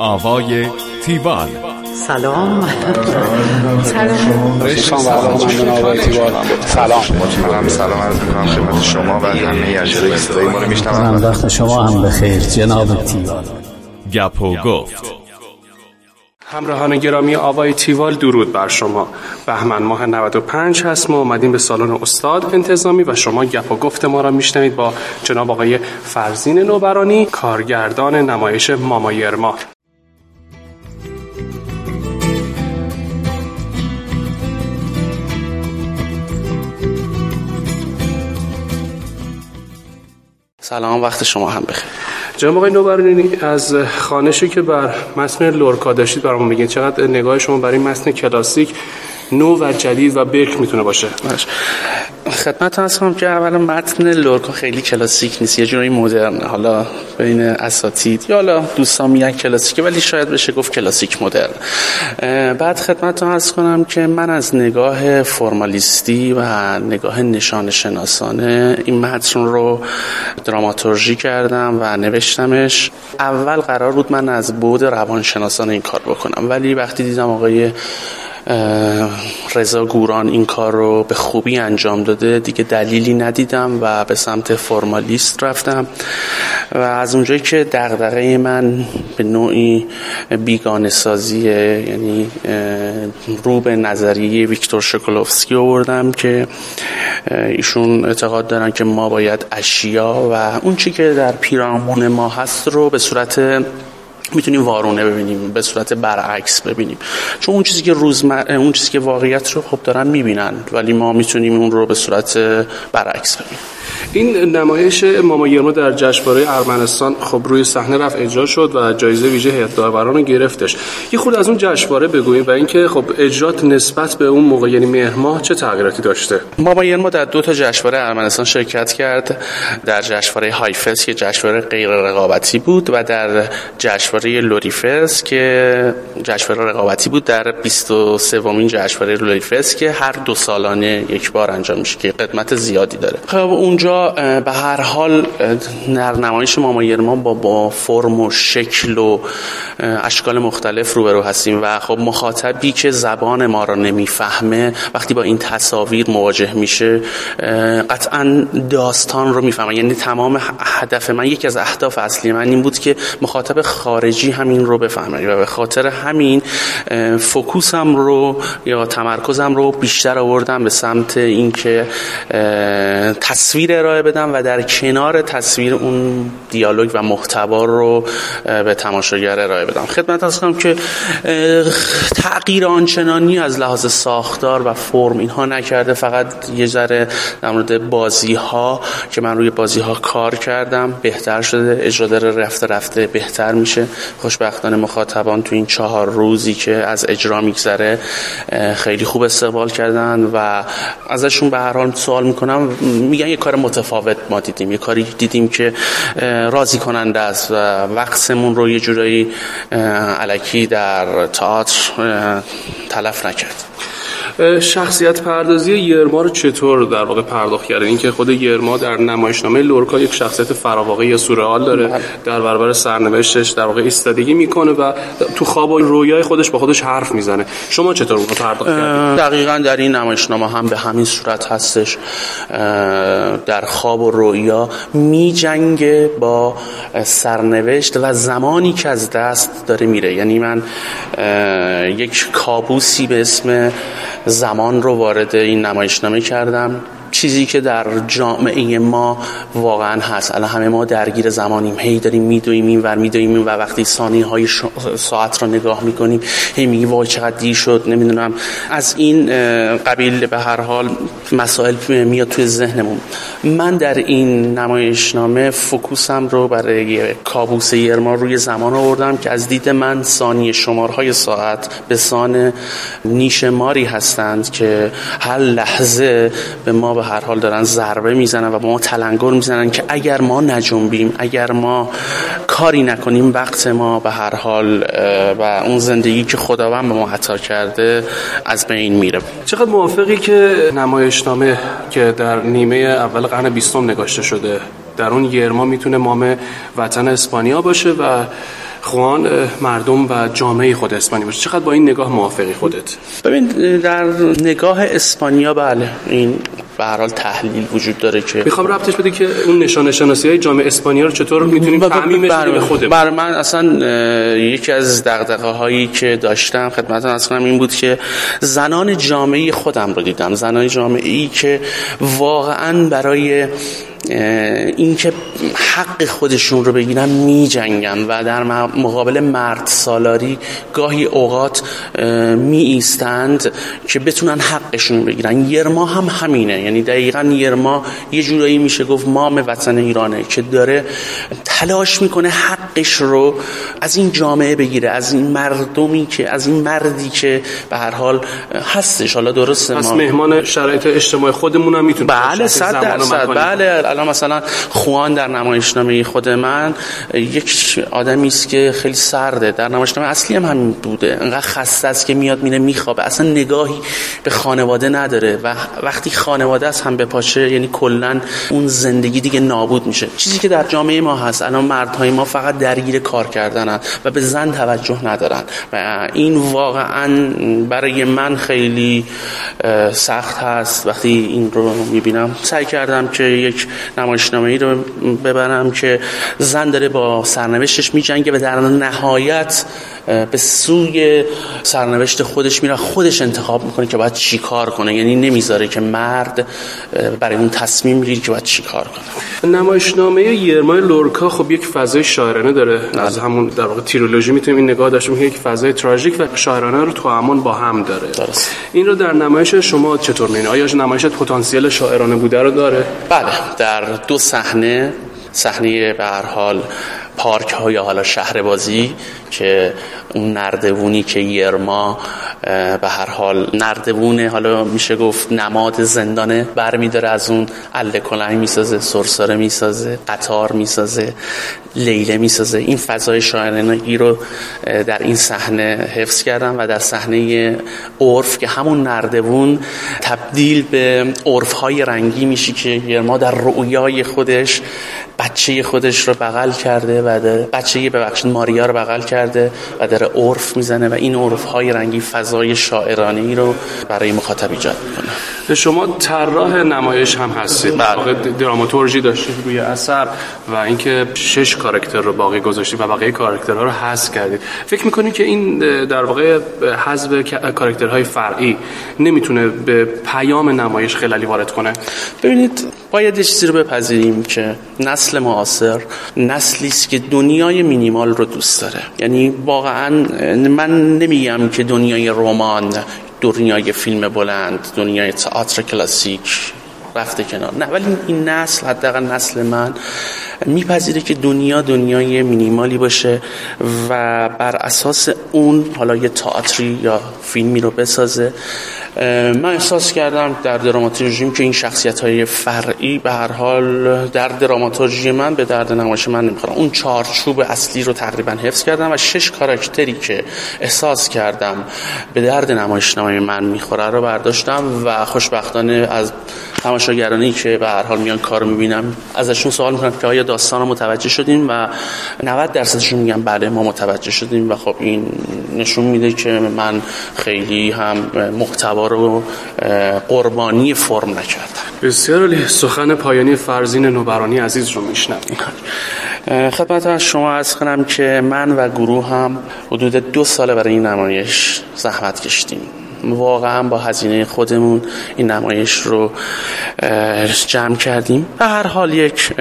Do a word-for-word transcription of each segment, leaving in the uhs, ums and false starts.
آوای تیوال. سلام. سلام. سلام. سلام. سلام عرض می‌کنم خدمت شما و همه اجرای صدای ما رو میشنوم. وقت شما هم بخیر جناب تیوال. گپ و گفت. همراهان گرامی آوای تیوال، درود بر شما. بهمن ماه نود و پنج هست. ما اومدیم به سالن استاد انتظامی و شما گپ و گفت ما را میشنوید با جناب آقای فرزین نوبرانی، کارگردان نمایش ماما یرما. سلام، وقت شما هم بخیر. جناب آقای نوبرانی، از خوانشی که بر متن لورکا داشتید برامون بگید. چقدر نگاه شما برای متن کلاسیک نو و جدید و برک میتونه باشه؟ خدمت هستم که اولا متن لورکا خیلی کلاسیک نیست، یه جوری مدرن، حالا بین اساتید یا حالا دوستان میگن کلاسیکه ولی شاید بشه گفت کلاسیک مدرن. بعد خدمت هست کنم که من از نگاه فرمالیستی و نگاه نشان شناسانه این متن رو دراماتورژی کردم و نوشتمش. اول قرار بود من از بعد روانشناسانه این کار بکنم، ولی وقتی دیدم آقای رضا گوران این کار رو به خوبی انجام داده دیگه دلیلی ندیدم و به سمت فرمالیست رفتم و از اونجایی که دغدغه من به نوعی بیگانه سازیه، یعنی رو به نظریه ویکتور شکلوفسکی آوردم که ایشون اعتقاد دارن که ما باید اشیا و اون چی که در پیرامون ما هست رو به صورت میتونیم وارونه ببینیم، به صورت برعکس ببینیم، چون اون چیزی که روزمره، اون چیزی که واقعیت رو خب دارن میبینن ولی ما میتونیم اون رو به صورت برعکس ببینیم. این نمایش ماما یرما در جشنواره ارمنستان خب روی صحنه رفت اجرا شد و جایزه ویژه هیئت داوران رو گرفتش. یه خورده از اون جشنواره بگویم و اینکه خب اجرات نسبت به اون موقع یعنی مهر ماه چه تغییراتی داشته. ماما یرما در دو تا جشنواره ارمنستان شرکت کرد، در جشنواره هایفست که جشنواره غیر رقابتی بود و در جشنواره لوریفست که جشنواره رقابتی بود، در بیست و سومین جشنواره لوریفست که هر دو سالانه یک بار انجام میشه که قدمت زیادی داره. خب اونجا به هر حال در نمایش ماما یرما با با فرم و شکل و اشکال مختلف روبرو هستیم و خب مخاطبی که زبان ما را نمیفهمه وقتی با این تصاویر مواجه میشه قطعا داستان رو میفهمه. یعنی تمام هدف من، یکی از اهداف اصلی من این بود که مخاطب خارجی همین رو بفهمه و به خاطر همین فوکوسم رو یا تمرکزم رو بیشتر آوردم به سمت اینکه تصویر ارائه بدم و در کنار تصویر اون دیالوگ و محتوا رو به تماشاگر ارائه بدم. خدمت هستم که تغییر آنچنانی از لحاظ ساختار و فرم اینها نکرده، فقط یه ذره در مورد بازی ها که من روی بازی ها کار کردم بهتر شده، اجرا داره رفته رفته بهتر میشه. خوشبختانه مخاطبان تو این چهار روزی که از اجرا میگذره خیلی خوب استقبال کردن و ازشون به هر حال سوال میکنم، میگن یه کار متفاوت ما دیدیم، یه کاری دیدیم که راضی کننده است و وقتمون رو یه جورایی الکی در تئاتر تلف نکرد. شخصیت پردازی یرما رو چطور در واقع پرداخت کردین؟ اینکه خود یرما در نمایشنامه لورکا یک شخصیت فراواقعی یا سورئال داره، در برابر سرنوشتش در واقع ایستادگی میکنه و تو خواب و رویای خودش با خودش حرف میزنه. شما چطور اون رو پرداخت کردین؟ دقیقاً در این نمایشنامه هم به همین صورت هستش، در خواب و رویا میجنگه با سرنوشت و زمانی که از دست داره میره. یعنی من یک کابوسی به اسم زمان رو وارد این نمایشنامه کردم، چیزی که در جامعه ما واقعا هست. الان همه ما درگیر زمانیم، هی داریم میدویم این ور میدویم این و وقتی ثانیه های ش... ساعت رو نگاه میکنیم هی میگی وای چقدر دیر شد، نمیدونم از این قبیل به هر حال مسائل میاد توی ذهنمون. من در این نمایشنامه فوکوسم رو برای کابوس یرما روی زمان آوردم که از دید من ثانیه شمارهای ساعت به سان نیش ماری هستند که هر لحظه به ما به هر حال دارن ضربه میزنن و ما تلنگر میزنن که اگر ما نجنبیم، اگر ما کاری نکنیم، وقت ما به هر حال و اون زندگی که خداوند به ما عطا کرده از بین میره. چقدر موافقی که نمایشنامه که در نیمه اول قرن بیستم نگاشته شده در اون یرما میتونه مام وطن اسپانیا باشه و خوان مردم و جامعه خود اسپانیا باشه. چقدر با این نگاه موافقی خودت؟ ببین در نگاه اسپانیا بله این به هر حال تحلیل وجود داره که میخوام ربطش بده که اون نشانه شناسی های جامعه اسپانیا رو چطور میتونیم تعمیمش بدیم به خودمون. برای من اصلا یکی از دغدغه هایی که داشتم خدمتتون عرض کنم این بود که زنان جامعه خودم رو دیدم، زنان جامعه ای که واقعا برای این که حق خودشون رو بگیرن می جنگن و در مقابل مرد سالاری گاهی اوقات می ایستند که بتونن حقشون بگیرن. یرما هم همینه، یعنی دقیقاً یرما یه جورایی میشه گفت مام وطن ایرانه که داره تلاش میکنه حقش رو از این جامعه بگیره، از این مردمی که از این مردی که به هر حال هستش. حالا درسته پس ما مهمان شرایط اجتماعی خودمون هم میتونه بله صد درصد بله. الان مثلا خوان در نمایشنامه خود من یک آدمی است که خیلی سرده، در نمایشنامه اصلی هم همین بوده، انقدر خسته است که میاد میره میخوابه، اصلا نگاهی به خانواده نداره و وقتی خانواده است هم به پاشه یعنی کلا اون زندگی دیگه نابود میشه. چیزی که در جامعه ما هست الان مردهای ما فقط درگیر کار کردنن و به زن توجه ندارن و این واقعا برای من خیلی سخت هست. وقتی این رو میبینم سعی کردم که یک نمایشنامه‌ای رو ببرم که زن داره با سرنوشتش میجنگه و در نهایت به سوی سرنوشت خودش میره، خودش انتخاب میکنه که باید چی کار کنه، یعنی نمیذاره که مرد برای اون تصمیم بگیره که باید چی کار کنه. نمایشنامه یرمای لورکا خب یک فضای شاعرانه داره، از همون در واقع تیرولوژی میتونیم این نگاه داشته باشیم که یک فضای تراژیک و شاعرانه رو توأمان با هم داره. درست. این رو در نمایش شما چطور می‌بینید؟ آیا نمایش پتانسیل شاعرانه بوده رو داره؟ بله، در دو صحنه، صحنه به هر حال پارک ها یا حالا شهر بازی که اون نردبونی که یرما به هر حال نردبونه، حالا میشه گفت نماد زندانه، برمی داره از اون اله کلنگ میسازه، سرسره میسازه، قطار میسازه، لیله میسازه. این فضای شاعرانگی رو در این صحنه حفظ کردم و در صحنه عرف که همون نردبون تبدیل به عرف‌های رنگی میشه که یرما در رؤیای خودش بچه خودش رو بغل کرده و بچه ببخشید ماریا رو بغل کرده و در عرف میزنه و این عرف‌های رنگی فضای شاعرانه‌ای رو برای مخاطب ایجاد میکنه. شما طراح نمایش هم هستید، واقعا دراماتورژی داشتید روی اثر و اینکه شش کاراکتر رو باقی گذاشتید و بقیه کاراکترها رو حذف کردید. فکر میکنید که این در واقع حذف کاراکترهای فرعی نمیتونه به پیام نمایش خلالی وارد کنه؟ ببینید باید یه چیزی رو بپذیریم که نسل معاصر نسلی است که دنیای مینیمال رو دوست داره. یعنی واقعا من نمیگم که دنیای رمان، دنیای فیلم بلند، دنیای تئاتر کلاسیک رفته کنار، نه، ولی این نسل، حداقل نسل من، میپذیره که دنیا دنیای مینیمالی باشه و بر اساس اون حالا یه تئاتری یا فیلمی رو بسازه. من احساس کردم در دراماتورژیم که این شخصیت‌های فرعی به هر حال در دراماتورژی من به درد نمایش من نمیخورن. اون چارچوب اصلی رو تقریبا حفظ کردم و شش کاراکتری که احساس کردم به درد نمایشنامه من میخوره رو برداشتم و خوشبختانه از تماشاگرانی که به هر حال میان کارو میبینم ازشون سوال میکنم که آیا داستان رو متوجه شدیم و نود درصدشون میگن بله ما متوجه شدیم و خب این نشون میده که من خیلی هم محتوا رو قربانی فرم نکردم. بسیار عالی. سخن پایانی فرزین نوبرانی عزیز رو میشنویم. خدمت از شما عرض کنم که من و گروه هم حدود دو ساله برای این نمایش زحمت کشیدیم. واقعا با هزینه خودمون این نمایش رو جمع کردیم. به هر حال یک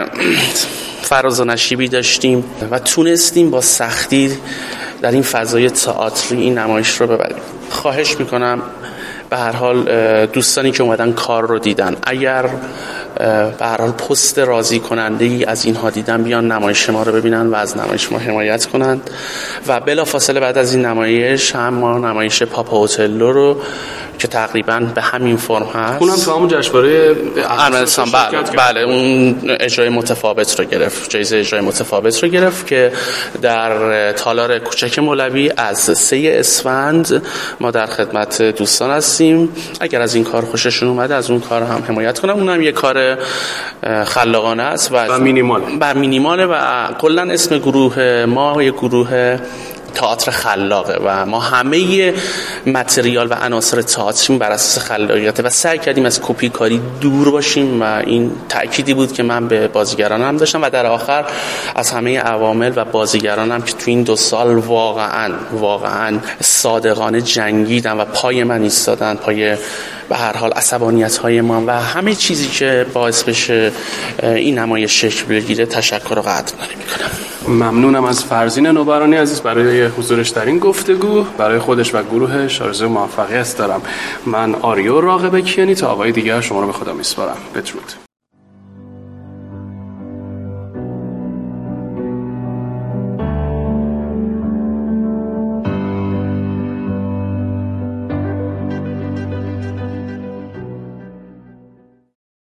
فراز و نشیبی داشتیم و تونستیم با سختی در این فضای تئاتری این نمایش رو ببریم. خواهش میکنم به هر حال دوستانی که اومدن کار رو دیدن، اگر به هر حال پست راضی کننده ای از اینها دیدن، بیان نمایش ما رو ببینن و از نمایش ما حمایت کنند. و بلافاصله بعد از این نمایش هم ما نمایش پاپا اوتلو رو که تقریبا به همین فرم هست، اونم تو همون جشنواره ارمنستان بله بله اون اجرای متفاوت رو گرفت، جایزه اجرای متفاوت رو گرفت که در تالار کوچک مولوی از سه اسفند ما در خدمت دوستان هستیم. اگر از این کار خوششون اومده از اون کار هم حمایت کنم. اونم یه کار گروه خلاقانه است و, و مینیمال و مینیماله و کلا اسم گروه ما یه گروه تئاتر خلاقه و ما همه متریال و عناصر تئاتریم بر اساس خلاقیته و سعی کردیم از کپی کاری دور باشیم و این تأکیدی بود که من به بازیگرانم داشتم و در آخر از همه عوامل و بازیگرانم که تو این دو سال واقعا واقعا صادقانه جنگیدن و پای من ایستادن، پای به هر حال عصبانیت‌های من و همه چیزی که باعث بشه این نمایش شکل بگیره تشکر و قدردانی می‌کنم. ممنونم از فرزین نوبرانی عزیز برای حضورش در این گفتگو. برای خودش و گروهش آرزوی موفقیت دارم. من آریو راغب کیانی تا آقای دیگر شما رو به خدا میسپارم. بدرود.